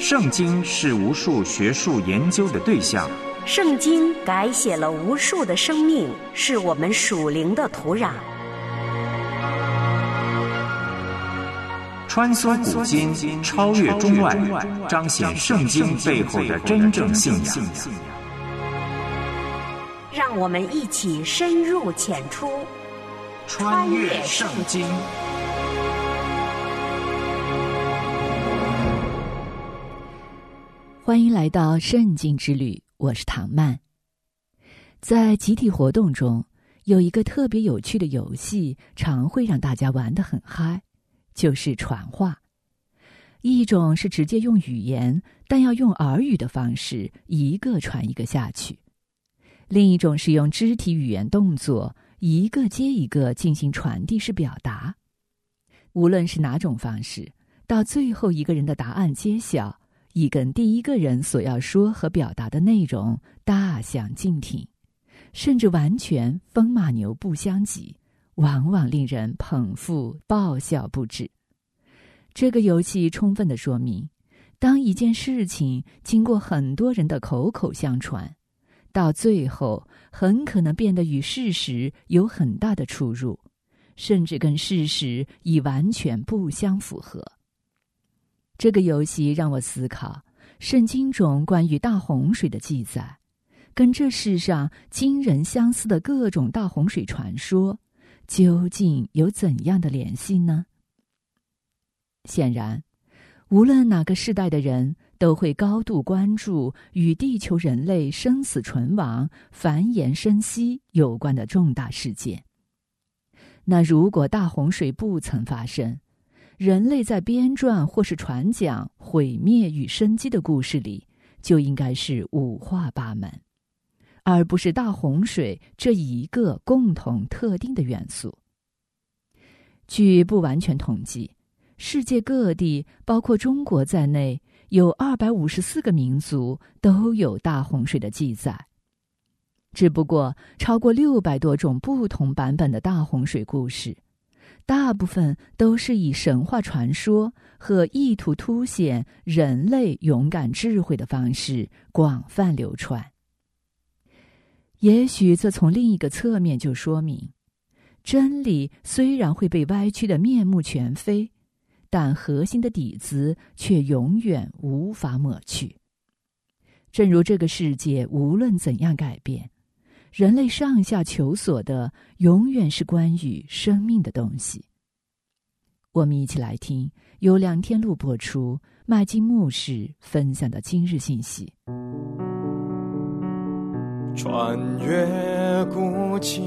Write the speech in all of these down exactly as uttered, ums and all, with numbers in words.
圣经是无数学术研究的对象， 圣经改写了无数的生命，是我们属灵的土壤。 穿梭古今，超越中外，彰显圣经背后的真正信仰。 让我们一起深入浅出， 穿越圣经。 欢迎来到圣经之旅，我是唐曼。在集体活动中，有一个特别有趣的游戏，常会让大家玩得很嗨，就是传话。一种是直接用语言，但要用耳语的方式，一个传一个下去；另一种是用肢体语言动作，一个接一个进行传递式表达。无论是哪种方式，到最后一个人的答案揭晓，已跟第一个人所要说和表达的内容大相径庭，甚至完全风马牛不相及，往往令人捧腹爆笑不止。这个游戏充分地说明，当一件事情经过很多人的口口相传，到最后很可能变得与事实有很大的出入，甚至跟事实已完全不相符合。这个游戏让我思考，圣经中关于大洪水的记载，跟这世上惊人相似的各种大洪水传说，究竟有怎样的联系呢？显然，无论哪个世代的人，都会高度关注与地球人类生死存亡、繁衍生息有关的重大事件。那如果大洪水不曾发生，人类在编撰或是传讲毁灭与生机的故事里，就应该是五花八门，而不是大洪水这一个共同特定的元素。据不完全统计，世界各地，包括中国在内，有二百五十四个民族都有大洪水的记载。只不过超过六百多种不同版本的大洪水故事，大部分都是以神话传说和意图凸显人类勇敢智慧的方式广泛流传。也许这从另一个侧面就说明，真理虽然会被歪曲的面目全非，但核心的底子却永远无法抹去。正如这个世界无论怎样改变，人类上下求索的永远是关于生命的东西。我们一起来听由梁天禄播出，麦金牧师分享的今日信息。 穿越古今，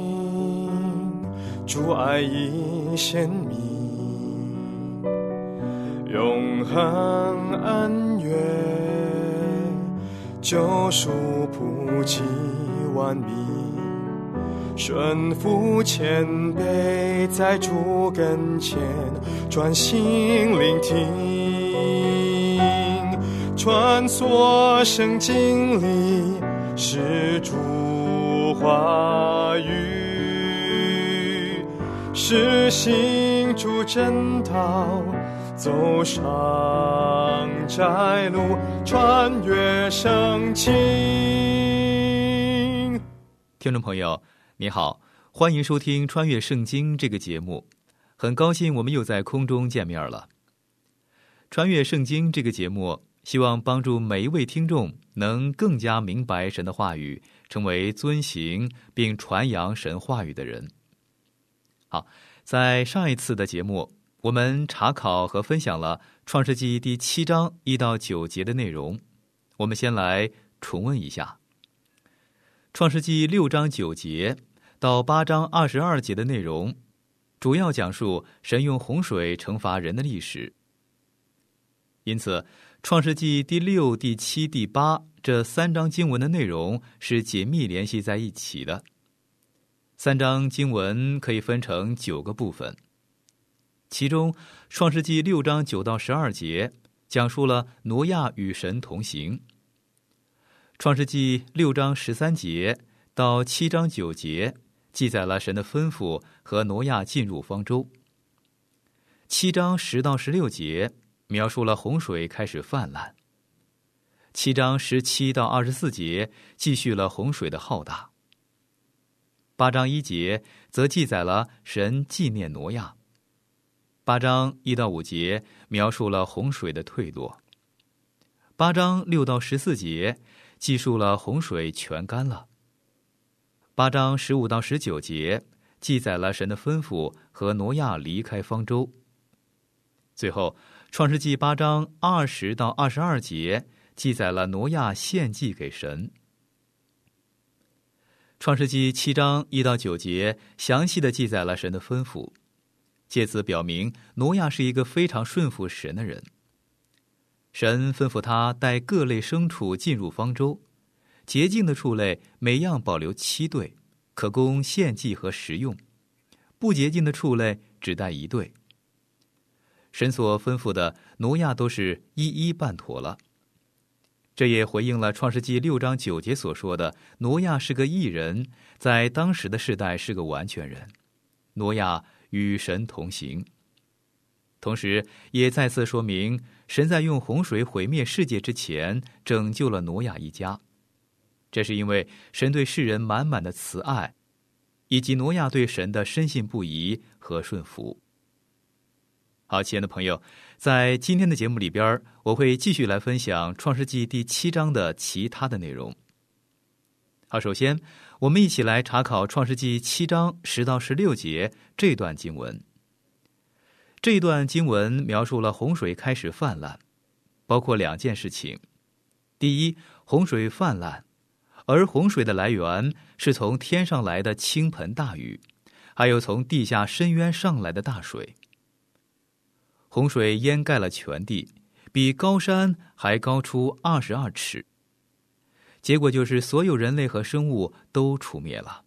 主爱已显明，永恒恩怨，救赎普及万民，顺服谦卑，在主跟前专心聆听，穿梭圣经里是主话语，是行主真道，走上窄路，穿越圣经。 听众朋友你好，欢迎收听穿越圣经这个节目，很高兴我们又在空中见面了。穿越圣经这个节目希望帮助每一位听众能更加明白神的话语，成为遵行并传扬神话语的人。好，在上一次的节目，我们查考和分享了创世纪第七章一到九节的内容，我们先来重温一下。创世纪六章九节到八章二十二节的内容，主要讲述神用洪水惩罚人的历史。因此，创世纪第六、第七、第八这三章经文的内容是紧密联系在一起的。三章经文可以分成九个部分，其中创世纪六章九到十二节讲述了挪亚与神同行，创世纪六章十三节到七章九节记载了神的吩咐和挪亚进入方舟，七章十到十六节描述了洪水开始泛滥。七章十七到二十四节记叙了洪水的浩大。八章一节则记载了神纪念挪亚。八章一到五节描述了洪水的退落。八章六到十四节记述了洪水全干了。八章十五到十九节记载了神的吩咐和挪亚离开方舟。最后，创世纪八章二十到二十二节记载了挪亚献祭给神。创世纪七章一到九节详细的记载了神的吩咐，借此表明挪亚是一个非常顺服神的人。神吩咐他带各类牲畜进入方舟，洁净的畜类每样保留七对，可供献祭和食用；不洁净的畜类只带一对。神所吩咐的，挪亚都是一一办妥了。这也回应了创世纪六章九节所说的，挪亚是个义人，在当时的世代是个完全人。挪亚与神同行。同时也再次说明，神在用洪水毁灭世界之前，拯救了挪亚一家。这是因为神对世人满满的慈爱，以及挪亚对神的深信不疑和顺服。好，亲爱的朋友，在今天的节目里边，我会继续来分享创世纪第七章的其他的内容。好，首先我们一起来查考创世纪七章十到十六节这段经文。这一段经文描述了洪水开始泛滥，包括两件事情。第一，洪水泛滥，而洪水的来源是从天上来的倾盆大雨，还有从地下深渊上来的大水。洪水淹盖了全地，比高山还高出二十二尺。结果就是所有人类和生物都除灭了。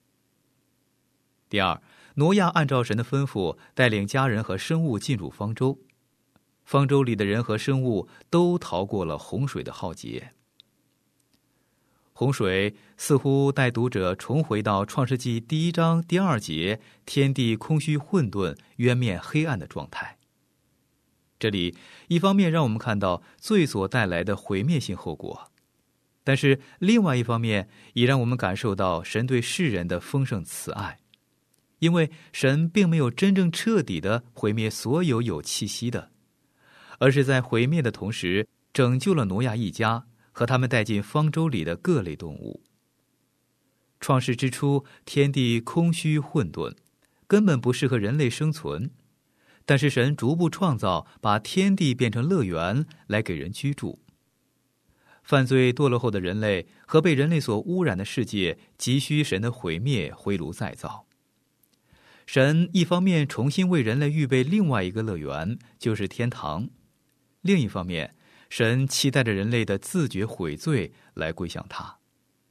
第二，挪亚按照神的吩咐，带领家人和生物进入方舟。方舟里的人和生物都逃过了洪水的浩劫。洪水似乎带读者重回到创世纪第一章第二节天地空虚混沌渊面黑暗的状态。这里一方面让我们看到罪所带来的毁灭性后果，但是另外一方面也让我们感受到神对世人的丰盛慈爱，因为神并没有真正彻底地毁灭所有有气息的，而是在毁灭的同时拯救了挪亚一家和他们带进方舟里的各类动物。创世之初，天地空虚混沌，根本不适合人类生存，但是神逐步创造，把天地变成乐园来给人居住。犯罪堕落后的人类和被人类所污染的世界急需神的毁灭回炉再造。神一方面重新为人类预备另外一个乐园，就是天堂；另一方面，神期待着人类的自觉悔罪来归向他。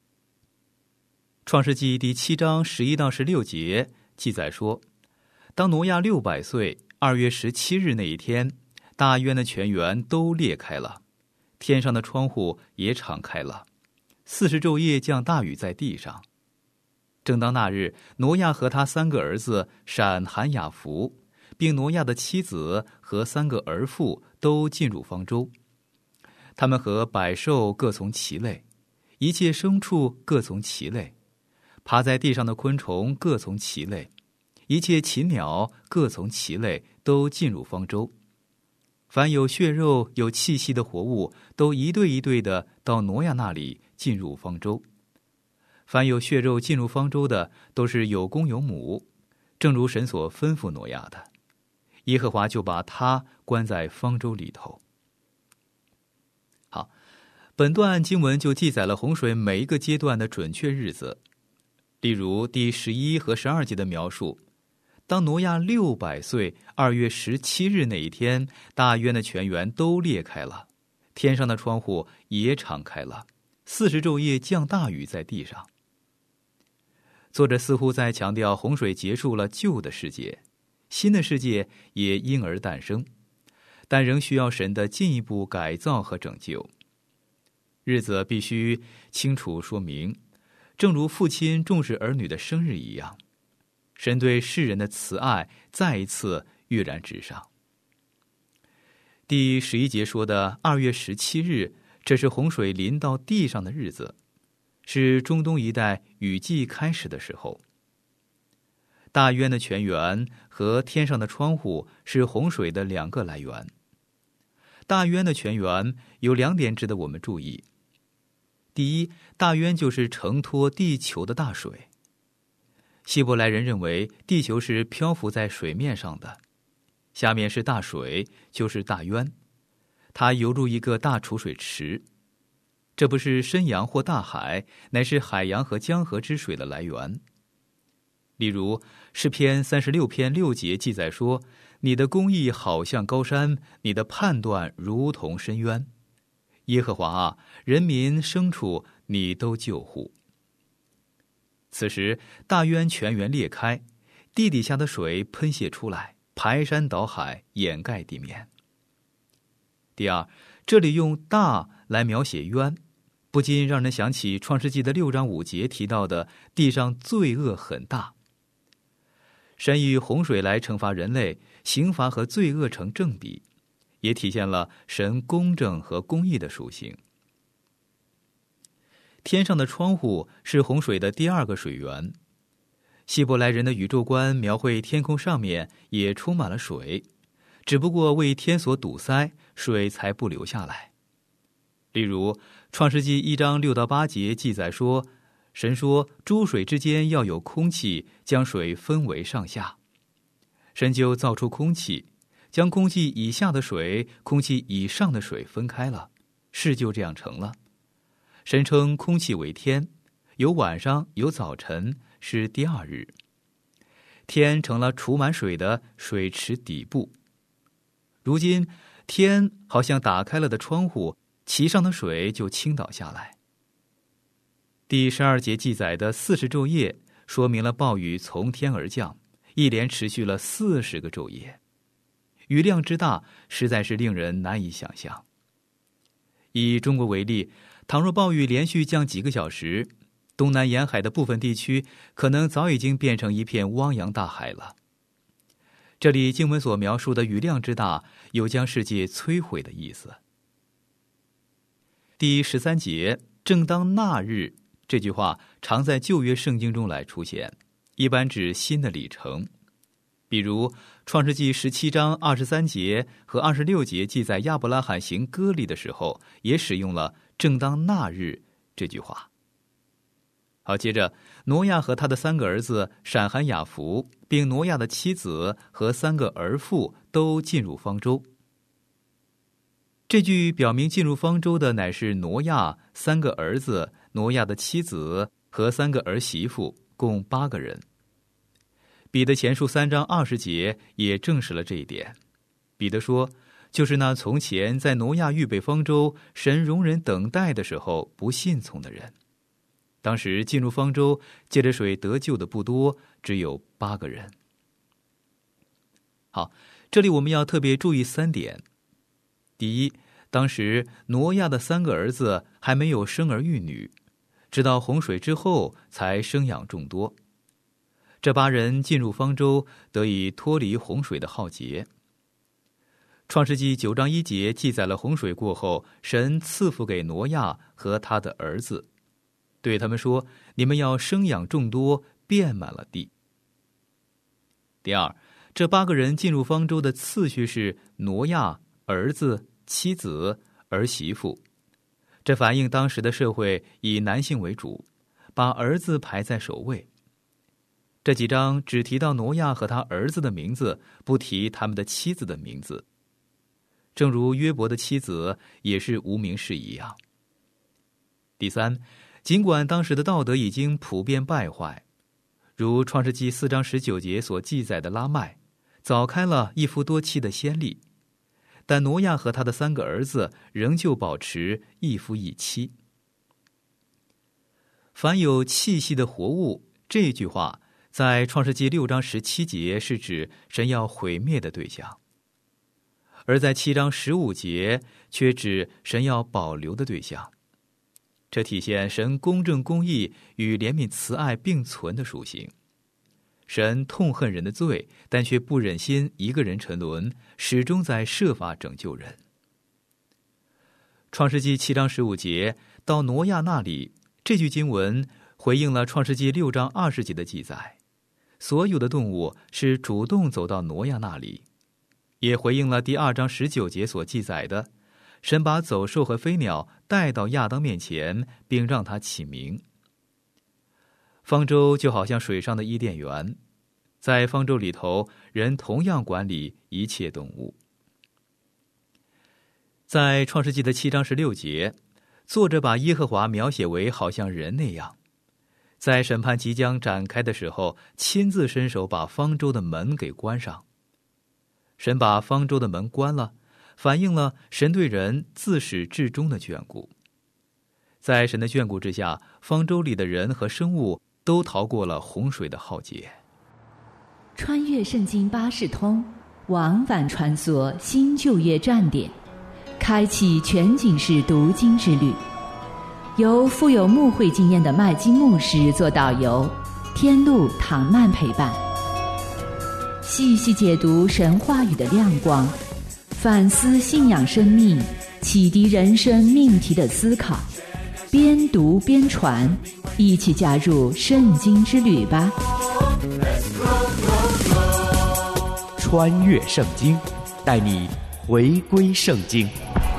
创世纪第七章十一到十六节记载说，当挪亚六百岁，二月十七日那一天，大渊的泉源都裂开了，天上的窗户也敞开了，四十昼夜降大雨在地上。正当那日，挪亚和他三个儿子闪、含、雅弗，并挪亚的妻子和三个儿妇都进入方舟。他们和百兽各从其类，一切牲畜各从其类，爬在地上的昆虫各从其类，一切禽鸟各从其类，都进入方舟。凡有血肉有气息的活物，都一对一对的到挪亚那里进入方舟。凡有血肉进入方舟的，都是有公有母，正如神所吩咐挪亚的。耶和华就把他关在方舟里头。好，本段经文就记载了洪水每一个阶段的准确日子。例如第十一和十二节的描述，当挪亚六百岁，二月十七日那一天，大渊的泉源都裂开了，天上的窗户也敞开了，四十昼夜降大雨在地上。作者似乎在强调洪水结束了旧的世界，新的世界也因而诞生，但仍需要神的进一步改造和拯救。日子必须清楚说明，正如父亲重视儿女的生日一样，神对世人的慈爱再一次跃然纸上。 第十一节说的二月十七日，这是洪水临到地上的日子，是中东一带雨季开始的时候。大渊的泉源和天上的窗户是洪水的两个来源。大渊的泉源有两点值得我们注意。第一，大渊就是承托地球的大水。希伯来人认为地球是漂浮在水面上的，下面是大水，就是大渊，它游入一个大储水池。这不是深洋或大海，乃是海洋和江河之水的来源。例如诗篇三十六篇六节记载说，你的公义好像高山，你的判断如同深渊。耶和华啊，人民牲畜你都救护。此时大渊泉源裂开，地底下的水喷泄出来，排山倒海，掩盖地面。第二，这里用大来描写渊，不禁让人想起创世纪的六章五节提到的地上罪恶很大。神以洪水来惩罚人类，刑罚和罪恶成正比，也体现了神公正和公义的属性。天上的窗户是洪水的第二个水源。希伯来人的宇宙观描绘天空上面也充满了水，只不过为天所堵塞，水才不流下来。例如创世纪一章六到八节记载说，神说诸水之间要有空气，将水分为上下。神就造出空气，将空气以下的水、空气以上的水分开了，事就这样成了。神称空气为天，有晚上有早晨，是第二日。天成了储满水的水池底部。如今天好像打开了的窗户，其上的水就倾倒下来。第十二节记载的四十昼夜，说明了暴雨从天而降，一连持续了四十个昼夜，雨量之大，实在是令人难以想象。以中国为例，倘若暴雨连续降几个小时，东南沿海的部分地区可能早已经变成一片汪洋大海了。这里经文所描述的雨量之大，有将世界摧毁的意思。第十三节，正当那日，这句话常在旧约圣经中来出现，一般指新的里程。比如创世纪十七章二十三节和二十六节记载亚伯拉罕行割礼的时候，也使用了正当那日这句话。好，接着挪亚和他的三个儿子闪、含、雅弗，并挪亚的妻子和三个儿妇都进入方舟。这句表明进入方舟的乃是挪亚三个儿子、挪亚的妻子和三个儿媳妇，共八个人。彼得前书三章二十节也证实了这一点。彼得说，就是那从前在挪亚预备方舟，神容忍等待的时候不信从的人。当时进入方舟借着水得救的不多，只有八个人。好，这里我们要特别注意三点。第一，当时挪亚的三个儿子还没有生儿育女，直到洪水之后才生养众多。这八人进入方舟，得以脱离洪水的浩劫。创世纪九章一节记载了洪水过后，神赐福给挪亚和他的儿子，对他们说，你们要生养众多，遍满了地。第二，这八个人进入方舟的次序是挪亚、儿子、妻子、儿媳妇。这反映当时的社会以男性为主，把儿子排在首位。这几章只提到挪亚和他儿子的名字，不提他们的妻子的名字，正如约伯的妻子也是无名氏一样。第三，尽管当时的道德已经普遍败坏，如创世纪四章十九节所记载的拉麦，早开了一夫多妻的先例，但挪亚和他的三个儿子仍旧保持一夫一妻。凡有气息的活物，这句话在创世纪六章十七节是指神要毁灭的对象，而在七章十五节却指神要保留的对象。这体现神公正公义与怜悯慈爱并存的属性。 神痛恨人的罪，但却不忍心一个人沉沦，始终在设法拯救人。创世纪七章十五节到挪亚那里，这句经文回应了创世纪六章二十节的记载，所有的动物是主动走到挪亚那里，也回应了第二章十九节所记载的，神把走兽和飞鸟带到亚当面前，并让他起名。方舟就好像水上的伊甸园，在方舟里头，人同样管理一切动物。在创世纪的七章十六节，作者把耶和华描写为好像人那样，在审判即将展开的时候，亲自伸手把方舟的门给关上。神把方舟的门关了，反映了神对人自始至终的眷顾。在神的眷顾之下，方舟里的人和生物都逃过了洪水的浩劫。 穿越圣经巴士通，往返穿梭新旧约站点，开启全景式读经之旅。由富有牧会经验的麦基牧师做导游，天路唐曼陪伴，细细解读神话语的亮光，反思信仰生命，启迪人生命题的思考，边读边传，一起加入圣经之旅吧。 穿越圣经，带你回归圣经。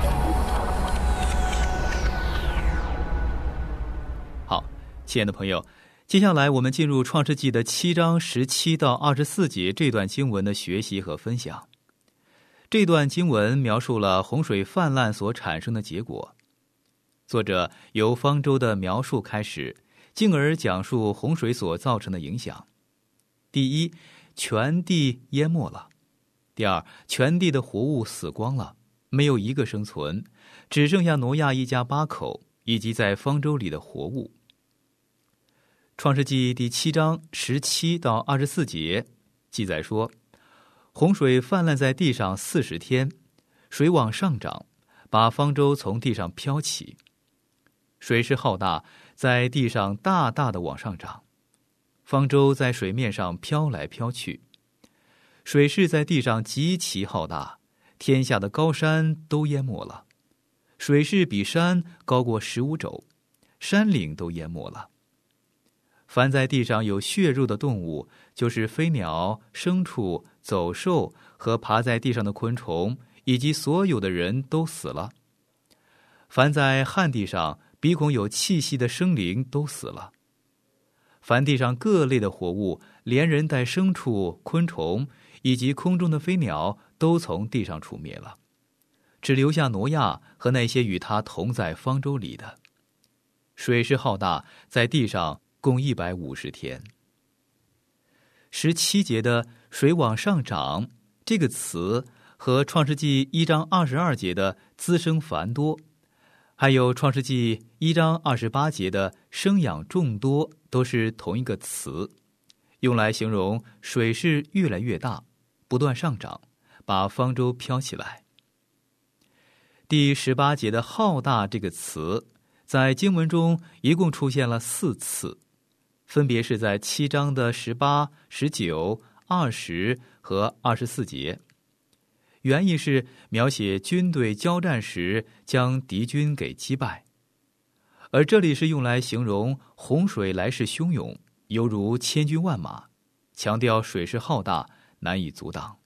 好，亲爱的朋友，接下来我们进入创世纪的七章十七到二十四节这段经文的学习和分享。这段经文描述了洪水泛滥所产生的结果。作者由方舟的描述开始，进而讲述洪水所造成的影响。第一，全地淹没了；第二，全地的活物死光了，没有一个生存，只剩下挪亚一家八口以及在方舟里的活物。创世纪第七章十七到二十四节记载说，洪水泛滥在地上四十天，水往上涨，把方舟从地上飘起。水势浩大，在地上大大的往上涨，方舟在水面上飘来飘去。水势在地上极其浩大，天下的高山都淹没了。水势比山高过十五肘，山岭都淹没了。凡在地上有血肉的动物，就是飞鸟、牲畜、走兽和爬在地上的昆虫，以及所有的人都死了。凡在旱地上鼻孔有气息的生灵都死了。凡地上各类的活物，连人带牲畜、昆虫以及空中的飞鸟都从地上除灭了，只留下挪亚和那些与他同在方舟里的。水势浩大，在地上共一百五十天。十七节的水往上涨这个词和创世纪一章二十二节的滋生繁多，还有创世纪一章二十八节的生养众多，都是同一个词，用来形容水势越来越大，不断上涨，把方舟飘起来。第十八节的浩大这个词在经文中一共出现了四次，分别是在七章的十八、十九、二十和二十四节。原意是描写军队交战时将敌军给击败，而这里是用来形容洪水来势汹涌，犹如千军万马，强调水势浩大，难以阻挡。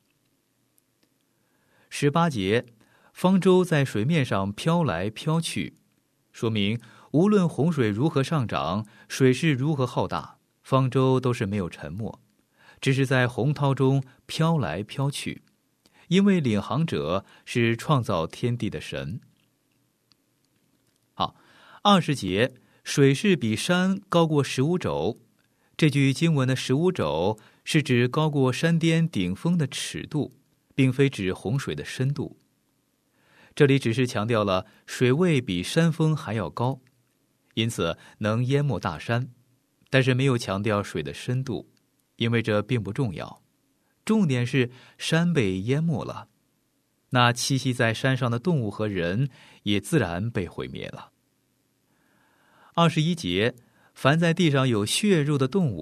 十八节，方舟在水面上飘来飘去，说明无论洪水如何上涨，水势如何浩大，方舟都是没有沉没，只是在洪涛中飘来飘去，因为领航者是创造天地的神。好，二十节，水势比山高过十五肘。这句经文的十五肘是指高过山巅顶峰的尺度，并非指洪水的深度。这里只是强调了水位比山峰还要高，因此能淹没大山，但是没有强调水的深度，因为这并不重要。重点是山被淹没了，那栖息在山上的动物和人也自然被毁灭了。二十一节，凡在地上有血肉的动物，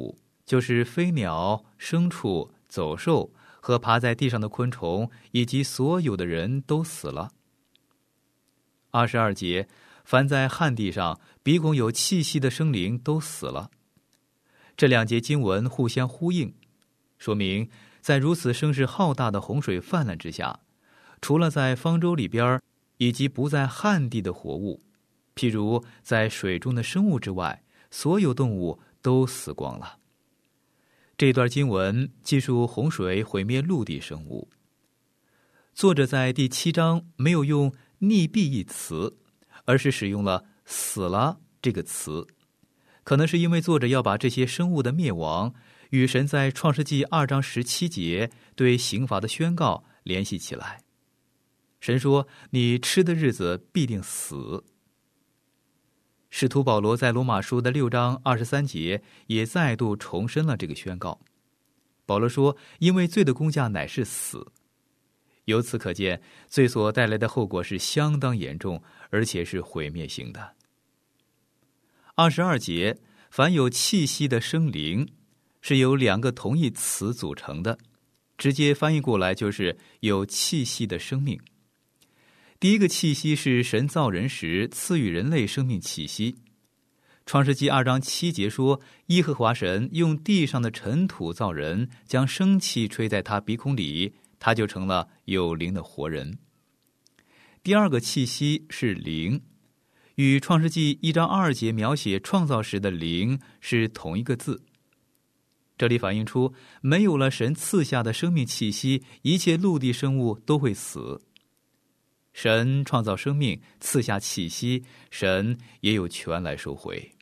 就是飞鸟、牲畜、走兽和爬在地上的昆虫，以及所有的人都死了。二十二节，凡在旱地上鼻孔有气息的生灵都死了。这两节经文互相呼应，说明在如此声势浩大的洪水泛滥之下，除了在方舟里边以及不在旱地的活物，譬如在水中的生物之外，所有动物都死光了。这段经文记述洪水毁灭陆地生物。作者在第七章没有用溺毙一词，而是使用了死了这个词，可能是因为作者要把这些生物的灭亡与神在创世纪二章十七节对刑罚的宣告联系起来。神说，你吃的日子必定死。使徒保罗在罗马书的六章二十三节也再度重申了这个宣告。保罗说，因为罪的工价乃是死。由此可见，罪所带来的后果是相当严重，而且是毁灭性的。二十二节，凡有气息的生灵，是由两个同义词组成的，直接翻译过来就是有气息的生命。第一个气息是神造人时赐予人类生命气息。创世纪二章七节说，耶和华神用地上的尘土造人，将生气吹在他鼻孔里，他就成了有灵的活人。第二个气息是灵，与创世纪一章二节描写创造时的灵是同一个字。这里反映出，没有了神赐下的生命气息，一切陆地生物都会死。神创造生命，赐下气息，神也有权来收回。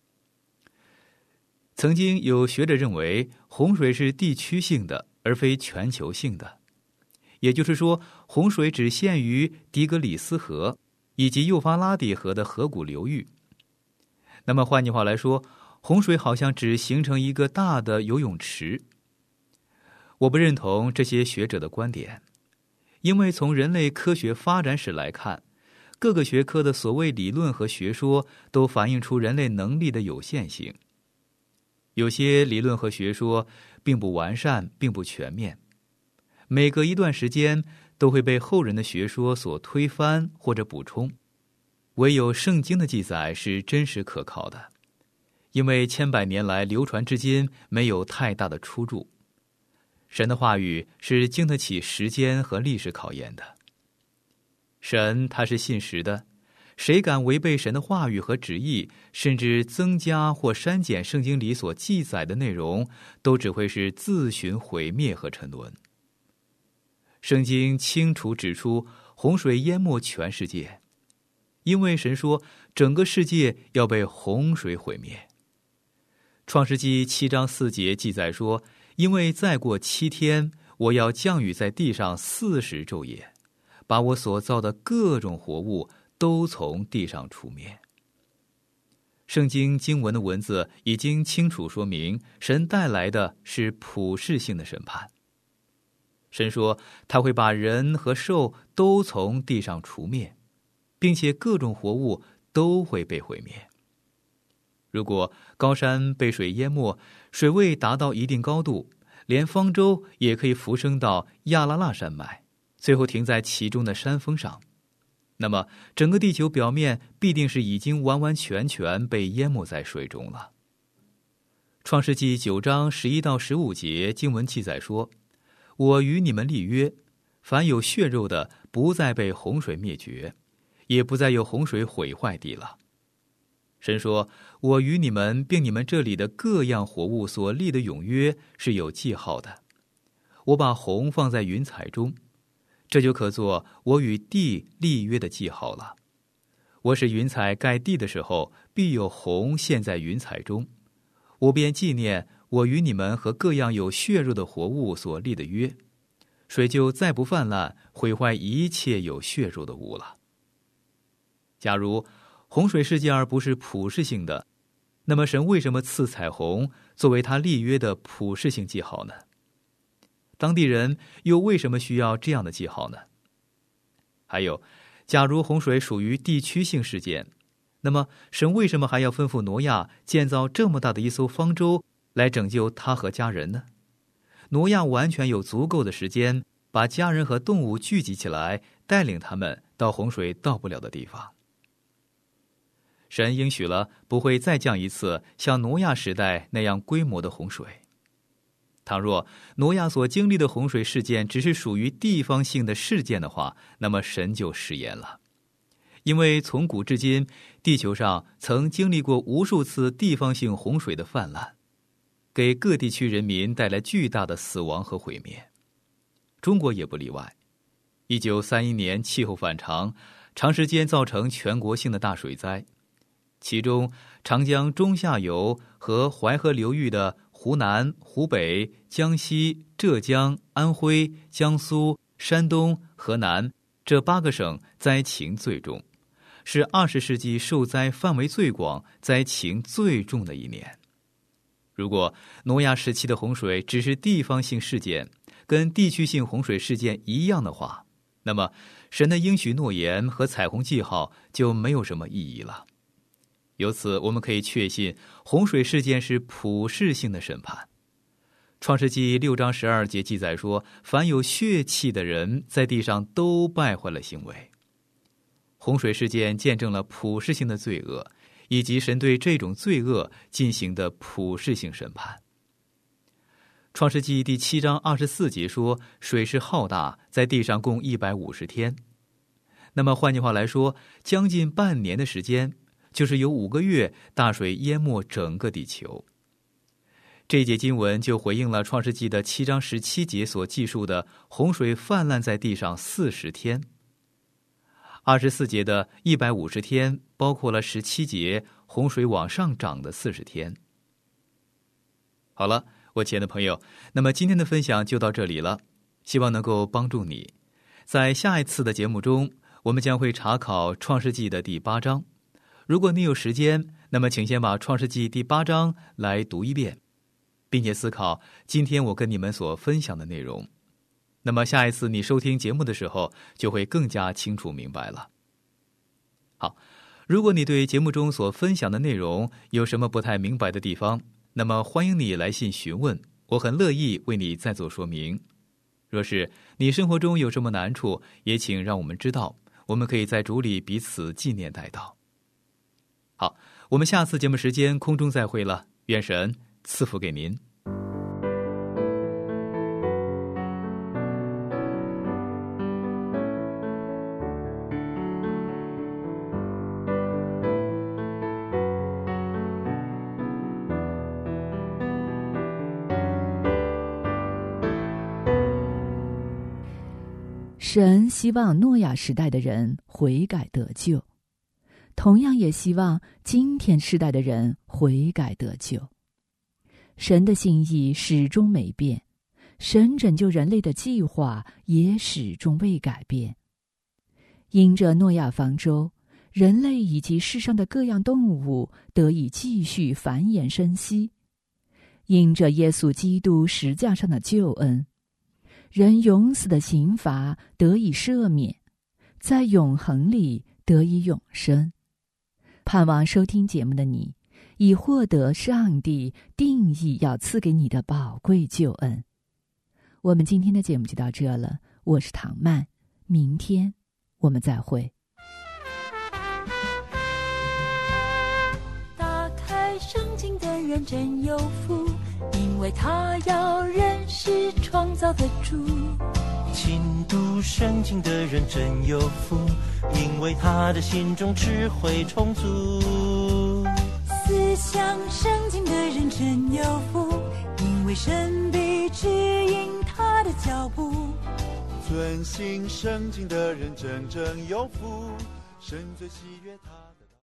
曾经有学者认为，洪水是地区性的，而非全球性的。也就是说，洪水只限于底格里斯河以及幼发拉底河的河谷流域。那么换句话来说，洪水好像只形成一个大的游泳池。我不认同这些学者的观点，因为从人类科学发展史来看，各个学科的所谓理论和学说都反映出人类能力的有限性。有些理论和学说并不完善，并不全面，每隔一段时间都会被后人的学说所推翻或者补充。唯有圣经的记载是真实可靠的，因为千百年来流传至今，没有太大的出入。神的话语是经得起时间和历史考验的。神他是信实的，谁敢违背神的话语和旨意，甚至增加或删减圣经里所记载的内容，都只会是自寻毁灭和沉沦。圣经清楚指出，洪水淹没全世界，因为神说整个世界要被洪水毁灭。创世纪七章四节记载说，因为再过七天，我要降雨在地上四十昼夜，把我所造的各种活物都从地上除灭。圣经经文的文字已经清楚说明，神带来的是普世性的审判。神说他会把人和兽都从地上除灭，并且各种活物都会被毁灭。如果高山被水淹没，水位达到一定高度，连方舟也可以浮升到亚拉腊山脉，最后停在其中的山峰上，那么整个地球表面必定是已经完完全全被淹没在水中了。创世纪九章十一到十五节经文记载说，我与你们立约，凡有血肉的不再被洪水灭绝，也不再有洪水毁坏地了。神说，我与你们并你们这里的各样活物所立的永约是有记号的，我把虹放在云彩中，这就可做我与地立约的记号了。我使云彩盖地的时候，必有虹现在云彩中，我便纪念我与你们和各样有血肉的活物所立的约，水就再不泛滥，毁坏一切有血肉的物了。假如洪水事件而不是普世性的，那么神为什么赐彩虹作为他立约的普世性记号呢？当地人又为什么需要这样的记号呢？还有，假如洪水属于地区性事件，那么神为什么还要吩咐挪亚建造这么大的一艘方舟， 来拯救他和家人呢？挪亚完全有足够的时间把家人和动物聚集起来，带领他们到洪水到不了的地方。神应许了不会再降一次像挪亚时代那样规模的洪水。倘若挪亚所经历的洪水事件只是属于地方性的事件的话，那么神就食言了。因为从古至今，地球上曾经历过无数次地方性洪水的泛滥，给各地区人民带来巨大的死亡和毁灭。中国也不例外。一九三一年气候反常，长时间造成全国性的大水灾，其中长江中下游和淮河流域的湖南、湖北、江西、浙江、安徽、江苏、山东、河南这八个省灾情最重，是二十世纪受灾范围最广、灾情最重的一年。如果挪亚时期的洪水只是地方性事件，跟地区性洪水事件一样的话，那么神的应许诺言和彩虹记号就没有什么意义了。由此我们可以确信，洪水事件是普世性的审判。创世纪六章十二节记载说，凡有血气的人在地上都败坏了行为。洪水事件见证了普世性的罪恶，以及神对这种罪恶进行的普世性审判。创世纪第七章二十四节说，水势浩大，在地上共一百五十天。那么换句话来说，将近半年的时间，就是有五个月大水淹没整个地球。这一节经文就回应了创世纪的七章十七节所记述的洪水泛滥在地上四十天。二十四节的一百五十天包括了十七节洪水往上涨的四十天。好了，我亲爱的朋友，那么今天的分享就到这里了，希望能够帮助你。在下一次的节目中，我们将会查考创世纪的第八章。如果你有时间，那么请先把创世纪第八章来读一遍，并且思考今天我跟你们所分享的内容。那么下一次你收听节目的时候，就会更加清楚明白了。好，如果你对节目中所分享的内容有什么不太明白的地方，那么欢迎你来信询问，我很乐意为你再做说明。若是你生活中有什么难处，也请让我们知道，我们可以在主里彼此纪念代祷。好，我们下次节目时间空中再会了，愿神赐福给您。 神希望诺亚时代的人悔改得救，同样也希望今天世代的人悔改得救。神的心意始终没变，神拯救人类的计划也始终未改变。因着诺亚方舟，人类以及世上的各样动物得以继续繁衍生息。因着耶稣基督十架上的救恩，人永死的刑罚得以赦免，在永恒里得以永生。盼望收听节目的你，已获得上帝定义要赐给你的宝贵救恩。我们今天的节目就到这了，我是唐曼，明天我们再会。 打开圣经的人真有福，因为他要认识创造的主。 勤读圣经的人真有福，因为他的心中智慧充足。 思想圣经的人真有福，因为神必指引他的脚步。 遵行圣经的人真正有福，神最喜悦他。